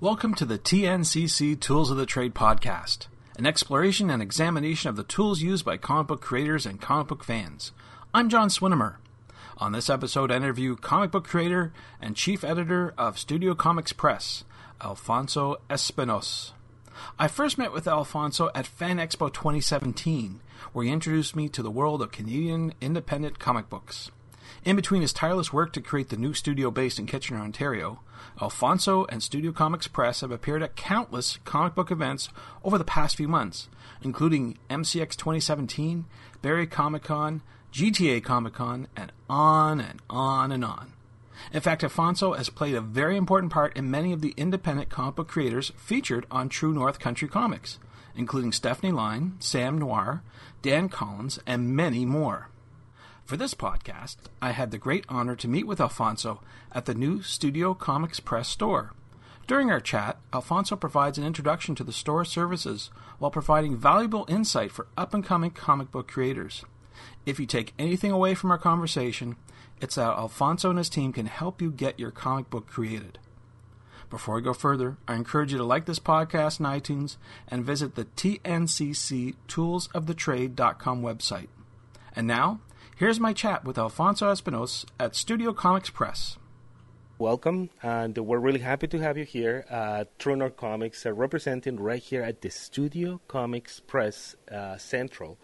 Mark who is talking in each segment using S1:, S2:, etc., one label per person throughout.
S1: Welcome to the TNCC Tools of the Trade podcast, an exploration and examination of the tools used by comic book creators and comic book fans. I'm John Swinimer. On this episode, I interview comic book creator and chief editor of Studio Comics Press, Alfonso Espinosa. I first met with Alfonso at Fan Expo 2017, where he introduced me to the world of Canadian independent comic books. In between his tireless work to create the new studio based in Kitchener, Ontario, Alfonso and Studio Comics Press have appeared at countless comic book events over the past few months, including MCX 2017, Barrie Comic Con, GTA Comic Con, and on and on and on. In fact, Alfonso has played a very important part in many of the independent comic book creators featured on True North Country Comics, including Stephanie Line, Sam Noir, Dan Collins, and many more. For this podcast, I had the great honor to meet with Alfonso at the new Studio Comics Press store. During our chat, Alfonso provides an introduction to the store's services while providing valuable insight for up-and-coming comic book creators. If you take anything away from our conversation, it's that Alfonso and his team can help you get your comic book created. Before we go further, I encourage you to like this podcast on iTunes and visit the TNCCToolsofthetrade.com website. And now, here's my chat with Alfonso Espinosa at Studio Comics Press.
S2: Welcome, and we're really happy to have you here at True North Comics, representing right here at the Studio Comics Press Central.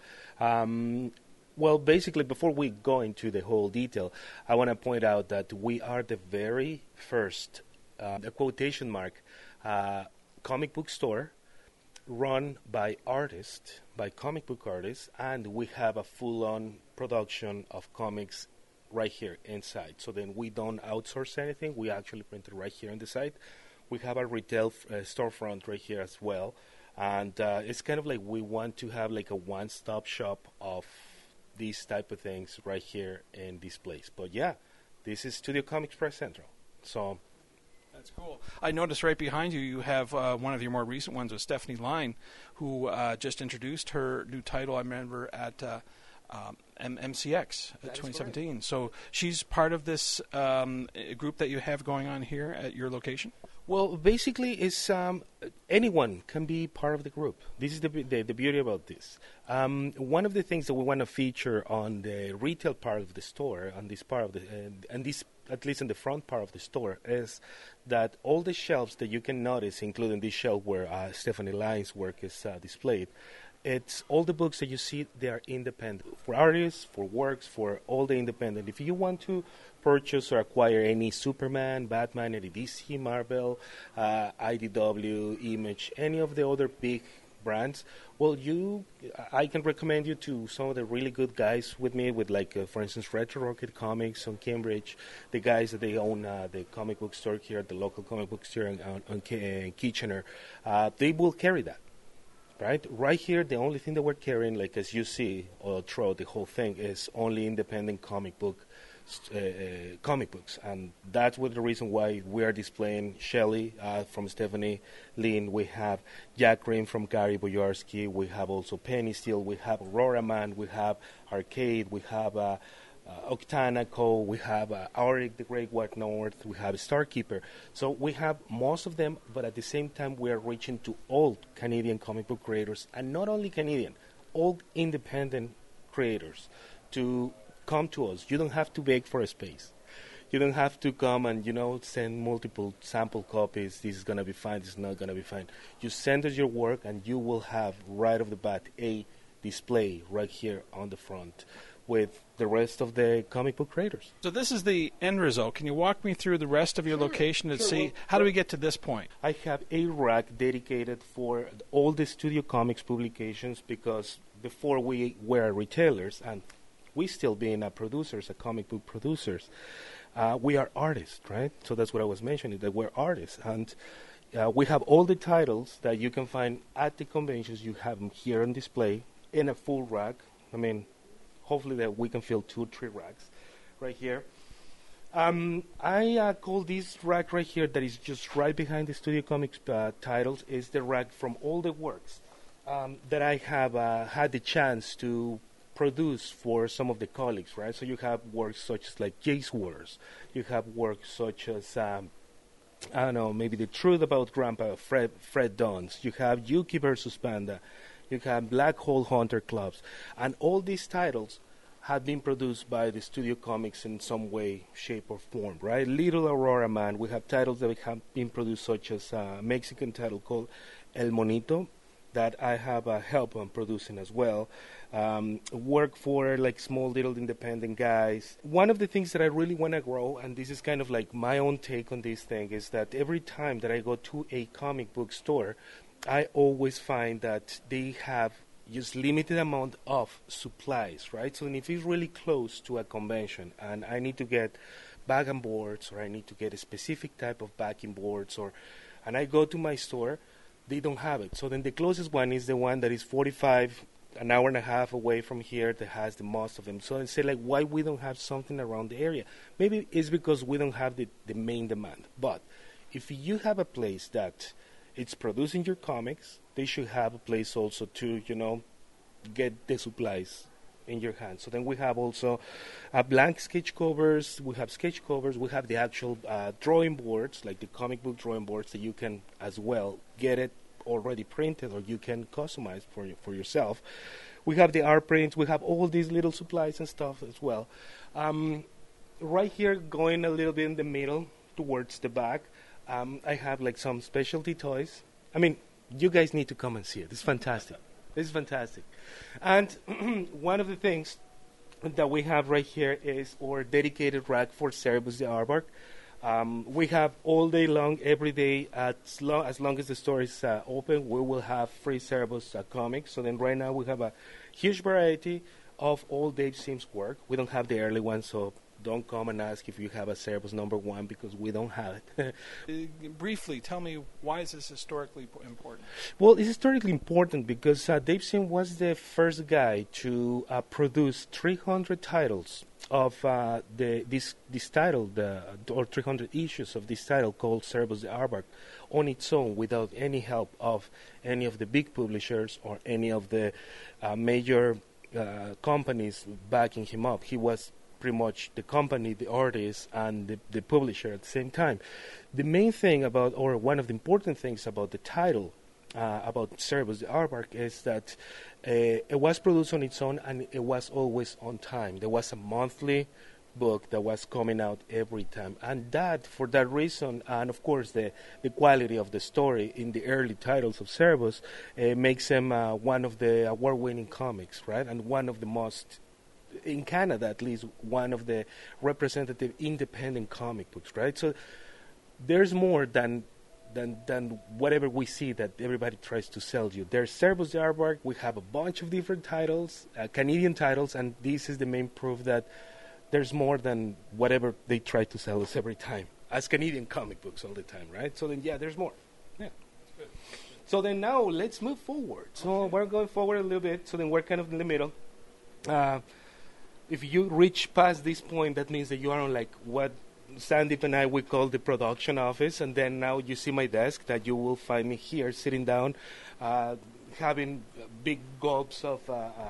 S2: Well, basically, before we go into the whole detail, I want to point out that we are the very first, a quotation mark, comic book store run by artists, by comic book artists, and we have a full-on production of comics right here inside. So then we don't outsource anything. We actually print it right here on the site. We have a retail storefront right here as well. And it's kind of like we want to have like a one-stop shop of these type of things right here in this place. But yeah, this is Studio Comics Press Central. So
S1: that's cool. I noticed right behind you, you have one of your more recent ones with Stephanie Line, who just introduced her new title, I remember, at MCX 2017. Right. So she's part of this group that you have going on here at your location?
S2: Well, basically, it's anyone can be part of the group. This is the beauty about this. One of the things that we want to feature on the retail part of the store, on this part of the, and this at least in the front part of the store, is that all the shelves that you can notice, including this shelf where Stephanie Line's work is displayed, it's all the books that you see, they are independent. For artists, for works, for all the independent. If you want to purchase or acquire any Superman, Batman, any DC, Marvel, IDW, Image, any of the other big brands, well, I can recommend you to some of the really good guys with me, with like, for instance, Retro Rocket Comics on Cambridge, the guys that they own the comic book store here, the local comic book store in Kitchener. They will carry that. Right here, the only thing that we're carrying, like as you see throughout the whole thing, is only independent comic books, and that's what the reason why we are displaying Shelley from Stephanie Lynn. We have Jack Green from Gary Boyarsky. We have also Penny Steele. We have Aurora Man. We have Arcade. We have Octana Co. We have Auric the Great White North. We have Starkeeper. So we have most of them, but at the same time we are reaching to all Canadian comic book creators, and not only Canadian, all independent creators to come to us. You don't have to beg for a space. You don't have to come and, send multiple sample copies. This is going to be fine. This is not going to be fine. You send us your work, and you will have right off the bat a display right here on the front with the rest of the comic book creators.
S1: So this is the end result. Can you walk me through the rest of your location to see how do we get to this point?
S2: I have a rack dedicated for all the Studio Comics publications, because before we were retailers, and we still being producers, comic book producers, we are artists, right? So that's what I was mentioning, that we're artists. And we have all the titles that you can find at the conventions. You have them here on display in a full rack. I mean, hopefully that we can fill 2-3 racks right here. I call this rack right here that is just right behind the Studio Comics titles is the rack from all the works that I have had the chance to produce for some of the colleagues, right? So you have works such as like Jace Wars. You have works such as I don't know, maybe The Truth About Grandpa, Fred Dunst. You have Yuki versus Panda. You have Black Hole Hunter Clubs. And all these titles have been produced by the Studio Comics in some way, shape, or form, right? Little Aurora Man, we have titles that have been produced, such as a Mexican title called El Monito, that I have help on producing as well. Work for like small little independent guys. One of the things that I really want to grow, and this is kind of like my own take on this thing, is that every time that I go to a comic book store, I always find that they have just limited amount of supplies, right? So if it's really close to a convention and I need to get back-and boards, or I need to get a specific type of backing boards, and I go to my store, they don't have it. So then the closest one is the one that is 45, an hour and a half away from here, that has the most of them. So I say, like, why we don't have something around the area? Maybe it's because we don't have the main demand. But if you have a place that it's producing your comics, they should have a place also to, get the supplies in your hand. So then we have also blank sketch covers, we have sketch covers, we have the actual drawing boards, like the comic book drawing boards, that you can as well get it already printed, or you can customize for yourself. We have the art prints, we have all these little supplies and stuff as well. Right here, going a little bit in the middle towards the back, I have like some specialty toys. I mean, you guys need to come and see it. It's fantastic. This is fantastic. And one of the things that we have right here is our dedicated rack for Cerebus the Aardvark. We have all day long, every day, as long as the store is open, we will have free Cerebus comics. So then right now we have a huge variety of all Dave Sim's work. We don't have the early ones, so don't come and ask if you have a Cerebus #1, because we don't have it.
S1: Briefly, tell me, why is this historically important?
S2: Well, it's historically important because Dave Sim was the first guy to produce 300 titles of this title, or 300 issues of this title called Cerebus the Aardvark, on its own, without any help of any of the big publishers or any of the major companies backing him up. He was pretty much the company, the artist, and the publisher at the same time. The main thing about, or one of the important things about the title, about Cerebus the Aardvark, is that it was produced on its own, and it was always on time. There was a monthly book that was coming out every time, and that, for that reason, and of course the quality of the story in the early titles of Cerebus, makes him one of the award-winning comics, right? And one of the most, in Canada at least, one of the representative independent comic books, right? So there's more than whatever we see that everybody tries to sell you. There's Cerebus the Aardvark. We have a bunch of different titles, Canadian titles, and this is the main proof that there's more than whatever they try to sell us every time, as Canadian comic books all the time, right? So then, yeah, there's more. Yeah.
S1: Good.
S2: So then now let's move forward. So we're going forward a little bit, so then we're kind of in the middle. If you reach past this point, that means that you are on like what Sandeep and I, we call the production office, and then now you see my desk, that you will find me here sitting down, having big gulps of,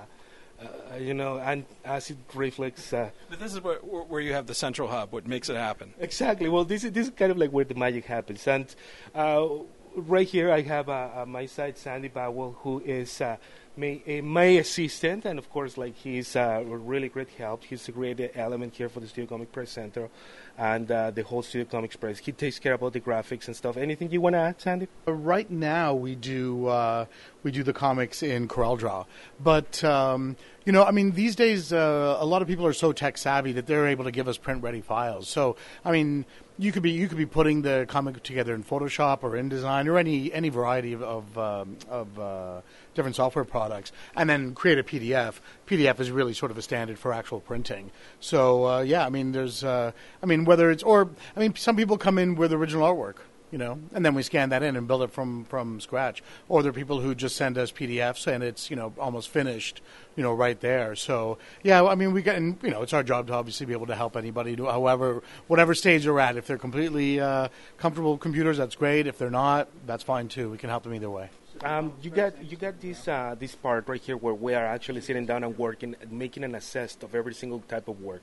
S2: and acid reflux.
S1: But this is where you have the central hub, what makes it happen.
S2: Exactly. Well, this is kind of like where the magic happens. And right here I have my side Sandy Bowell, who is my assistant, and of course, like, he's a really great help. He's a great element here for the Studio Comic Press Center and the whole Studio Comics Press. He takes care about the graphics and stuff. Anything you want to add, Sandy?
S3: Right now, we do the comics in CorelDRAW, but these days a lot of people are so tech savvy that they're able to give us print ready files. So, I mean, you could be putting the comic together in Photoshop or InDesign or any variety of different software products, and then create a PDF. PDF is really sort of a standard for actual printing. So whether it's, some people come in with original artwork, and then we scan that in and build it from scratch. Or there are people who just send us PDFs and it's, almost finished, right there. So, yeah, I mean, it's our job to obviously be able to help anybody, whatever stage they're at. If they're completely comfortable with computers, that's great. If they're not, that's fine too. We can help them either way.
S2: You got this part right here where we are actually sitting down and working, making an assess of every single type of work.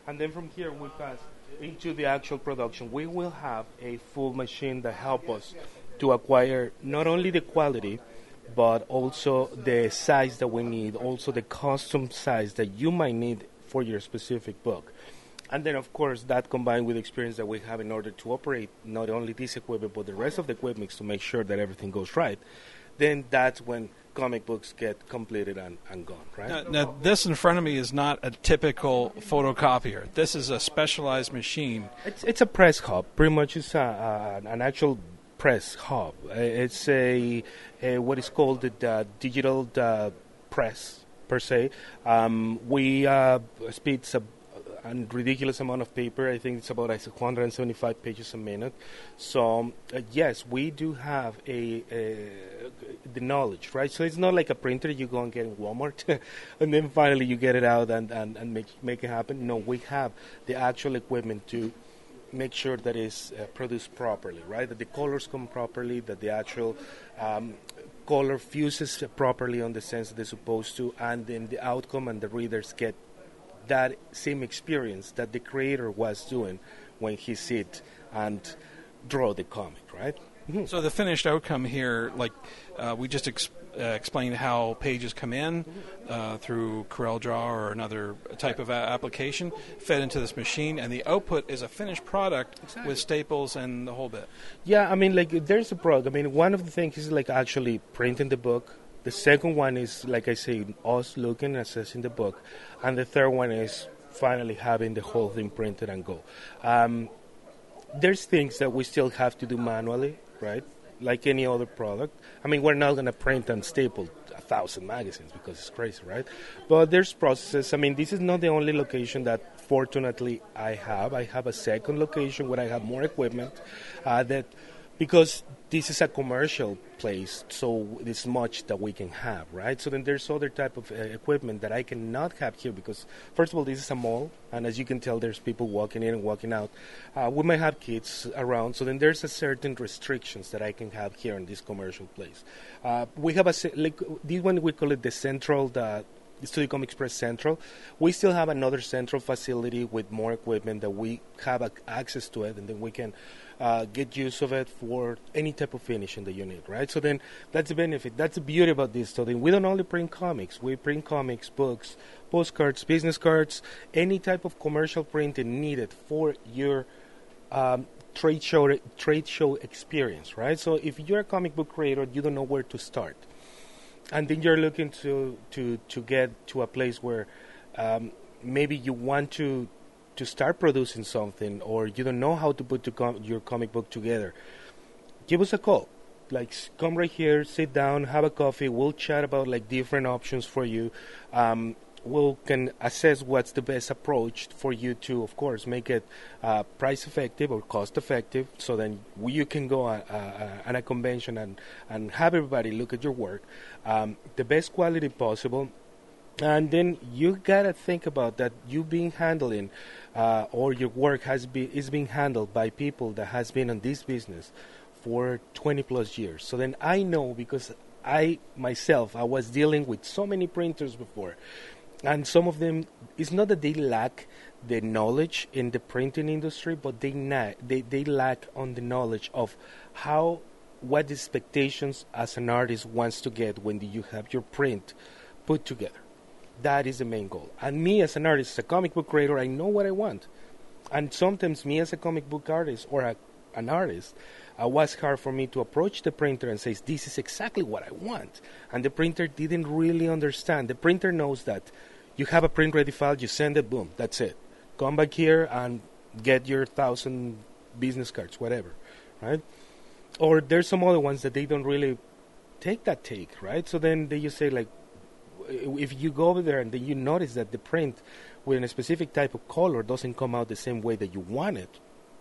S2: And then from here we pass into the actual production. We will have a full machine that help us to acquire not only the quality, but also the size that we need, also the custom size that you might need for your specific book. And then, of course, that combined with the experience that we have in order to operate not only this equipment, but the rest of the equipment to make sure that everything goes right, then that's when comic books get completed and gone, right?
S1: Now, this in front of me is not a typical photocopier. This is a specialized machine.
S2: It's a press hub. Pretty much it's an actual press hub. It's a what is called the digital press, per se. We speeds a ridiculous amount of paper. I think it's about 175 pages a minute. So yes, we do have the knowledge, right? So it's not like a printer you go and get in Walmart, and then finally you get it out and make it happen. No, we have the actual equipment to make sure that it's produced properly, right? That the colors come properly, that the actual color fuses properly on the sense that they're supposed to, and then the outcome and the readers get that same experience that the creator was doing when he sit and draw the comic, right?
S1: Mm-hmm. So the finished outcome here, like we just explained how pages come in through CorelDRAW or another type of application, fed into this machine, and the output is a finished product with staples and the whole bit.
S2: Yeah, I mean, like there's a product. I mean, one of the things is like actually printing the book. The second one is, like I say, us looking and assessing the book. And the third one is finally having the whole thing printed and go. There's things that we still have to do manually, right? Like any other product. I mean, we're not going to print and staple 1,000 magazines because it's crazy, right? But there's processes. I mean, this is not the only location that, fortunately, I have. I have a second location where I have more equipment because this is a commercial place, so there's much that we can have, right? So then there's other type of equipment that I cannot have here because, first of all, this is a mall, and as you can tell, there's people walking in and walking out. We might have kids around, so then there's a certain restrictions that I can have here in this commercial place. We have this one, we call it the central, the Studio Comics Press Central. We still have another central facility with more equipment that we have access to it, and then we can get use of it for any type of finishing that you need, right? So then that's the benefit. That's the beauty about this. So then we don't only print comics. We print comics, books, postcards, business cards, any type of commercial printing needed for your trade show experience, right? So if you're a comic book creator, you don't know where to start. And then you're looking to get to a place where maybe you want to start producing something, or you don't know how to put your comic book together. Give us a call. Like, come right here, sit down, have a coffee. We'll chat about like different options for you. We can assess what's the best approach for you to, of course, make it price effective or cost effective, so then you can go at a convention and have everybody look at your work, the best quality possible. And then you gotta think about that you being handling or your work is being handled by people that has been in this business for 20 plus years. So then I know, because I myself was dealing with so many printers before. And some of them, it's not that they lack the knowledge in the printing industry, but they lack on the knowledge of what expectations as an artist wants to get when you have your print put together. That is the main goal. And me as an artist, as a comic book creator, I know what I want. And sometimes me as a comic book artist or an artist, it was hard for me to approach the printer and say, this is exactly what I want. And the printer didn't really understand. The printer knows that you have a print-ready file, you send it, boom, that's it. Come back here and get your 1,000 business cards, whatever, right? Or there's some other ones that they don't really take, right? So then they just say, like, if you go over there and then you notice that the print with a specific type of color doesn't come out the same way that you want it,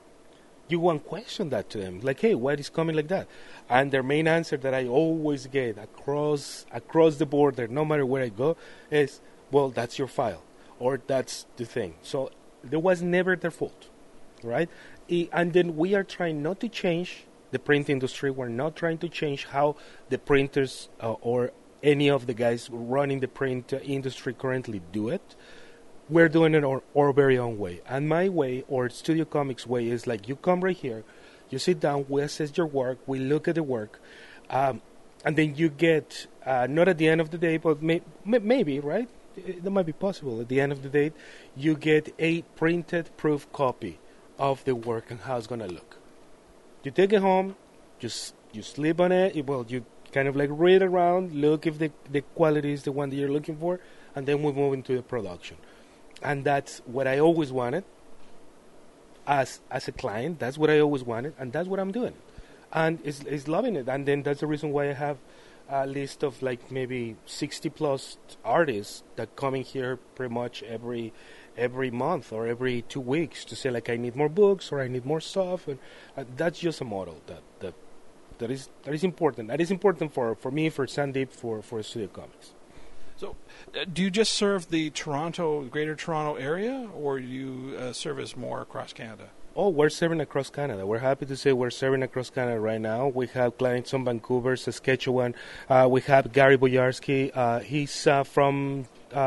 S2: you won't question that to them. Like, hey, why is coming like that? And their main answer that I always get across the board there, no matter where I go, is, well, that's your file, or that's the thing. So there was never their fault, right? And then we are trying not to change the print industry. We're not trying to change how the printers or any of the guys running the print industry currently do it. we're doing it our very own way. And my way, or Studio Comics way, is like you come right here, you sit down, we assess your work, we look at the work, and then you get, not at the end of the day, but maybe, right? That might be possible. At the end of the day, you get a printed proof copy of the work and how it's going to look. You take it home, you sleep on it, you kind of like read around, look if the quality is the one that you're looking for, and then we move into the production. And that's what I always wanted as a client. That's what I always wanted, and that's what I'm doing. And it's loving it. And then that's the reason why I have a list of like maybe 60 plus artists that come in here pretty much every month or every 2 weeks to say like I need more books or I need more stuff, and that's just a model that is important. That is important for me, for Sandeep, for Studio Comics.
S1: So, do you just serve the Greater Toronto area, or do you service more across Canada?
S2: Oh, we're serving across Canada. We're happy to say we're serving across Canada right now. We have clients from Vancouver, Saskatchewan. We have Gary Boyarsky. He's from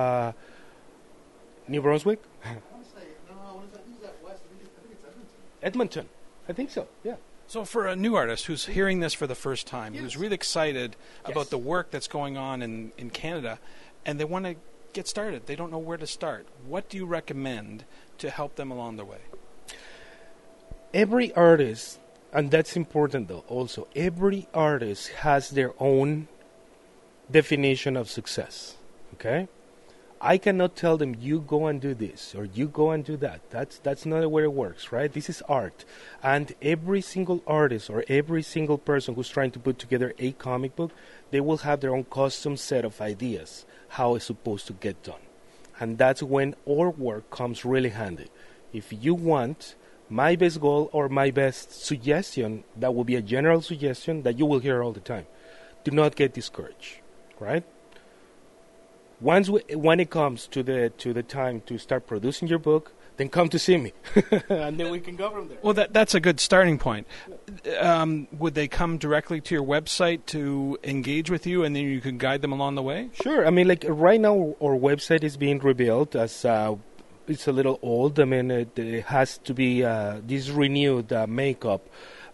S2: New Brunswick.
S3: I want to say, who's that west? I think it's Edmonton.
S2: Edmonton. I think so, yeah.
S1: So for a new artist who's hearing this for the first time,
S2: Yes.
S1: who's really excited
S2: Yes.
S1: about the work that's going on in Canada, and they want to get started, they don't know where to start, what do you recommend to help them along the way?
S2: Every artist, and that's important though also, every artist has their own definition of success, okay? I cannot tell them, you go and do this, or you go and do that. That's not the way it works, right? This is art. And every single artist or every single person who's trying to put together a comic book, they will have their own custom set of ideas, how it's supposed to get done. And that's when our work comes really handy. If you want my best goal or my best suggestion, that will be a general suggestion that you will hear all the time. Do not get discouraged, right? When it comes to the time to start producing your book, then come to see me, and then we can go from there.
S1: Well, that's a good starting point. Would they come directly to your website to engage with you, and then you can guide them along the way?
S2: Sure. I mean, like right now, our website is being rebuilt as it's a little old. I mean, it has to be this renewed makeup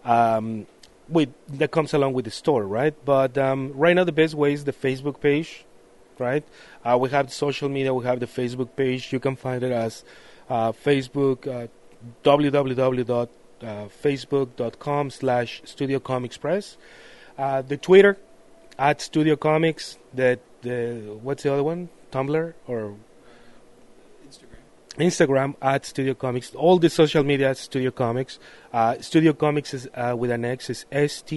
S2: that comes along with the store, right? But right now, the best way is the Facebook page. Right, we have the social media. We have the Facebook page. You can find it as Facebook, www.facebook.com/Studio Comics Press. The Twitter @Studio Comics. The what's the other one? Tumblr or Instagram @Studio Comics. All the social media @Studio Comics. Studio Comics is with an X is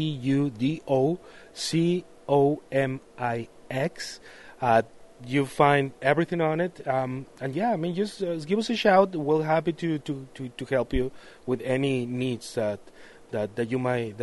S2: STUDOCOMIX. You find everything on it, and yeah, I mean, just give us a shout. We're happy to help you with any needs that you might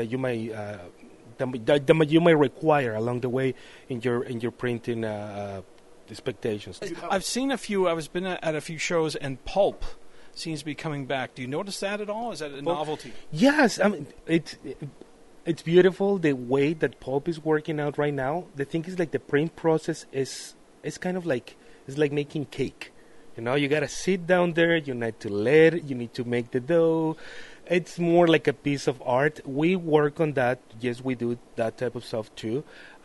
S2: require along the way in your printing expectations.
S1: I've seen a few. I've been at a few shows, and pulp seems to be coming back. Do you notice that at all? Is that a novelty?
S2: Yes, I mean it's beautiful the way that pulp is working out right now. The thing is, like, the print process is kind of like, it's like making cake. You know, you gotta sit down there, you need to you need to make the dough. It's more like a piece of art. We work on that. Yes, we do that type of stuff too.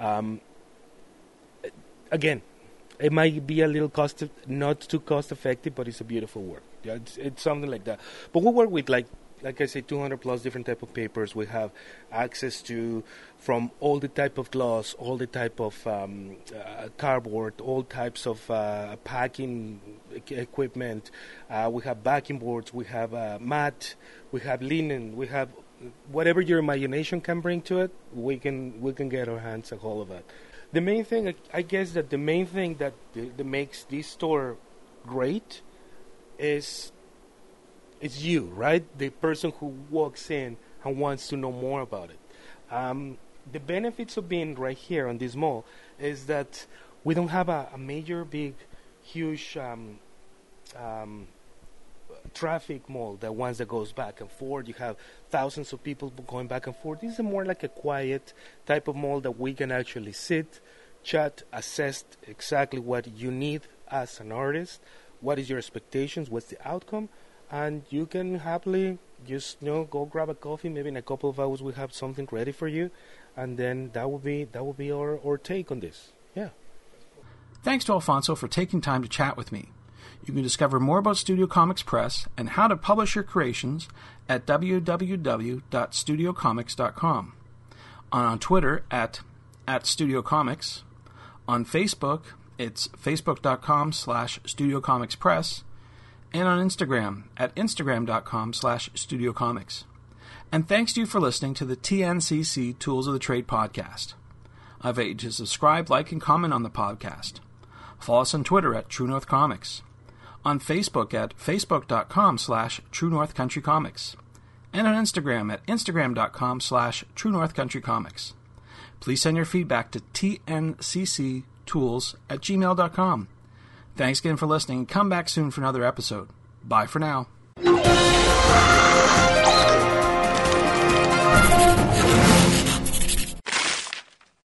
S2: Again, it might be a little not too cost effective, but it's a beautiful work. Yeah, it's something like that. But we work with like I say, 200 plus different type of papers. We have access to from all the type of gloss, all the type of cardboard, all types of packing equipment. We have backing boards. We have mat. We have linen. We have whatever your imagination can bring to it. We can get our hands a hold of it. The main thing, I guess, that the main thing that makes this store great is. It's you, right? The person who walks in and wants to know more about it. The benefits of being right here on this mall is that we don't have a major, big, huge traffic mall, the ones that goes back and forth. You have thousands of people going back and forth. This is more like a quiet type of mall that we can actually sit, chat, assess exactly what you need as an artist. what is your expectations, what's the outcome, and you can happily just go grab a coffee. Maybe in a couple of hours we have something ready for you, and then that will be our take on this. Yeah.
S1: Thanks to Alfonso for taking time to chat with me. You can discover more about Studio Comics Press and how to publish your creations at www.studiocomics.com. On Twitter at Studio Comics. On Facebook, it's facebook.com/StudioComicsPress. And on Instagram at instagram.com/StudioComics. And thanks to you for listening to the TNCC Tools of the Trade podcast. I invite you to subscribe, like, and comment on the podcast. Follow us on Twitter at True North Comics. On Facebook at facebook.com/True North Country Comics. And on Instagram at instagram.com/True North Country Comics. Please send your feedback to tncctools@gmail.com. Thanks again for listening. Come back soon for another episode. Bye for now.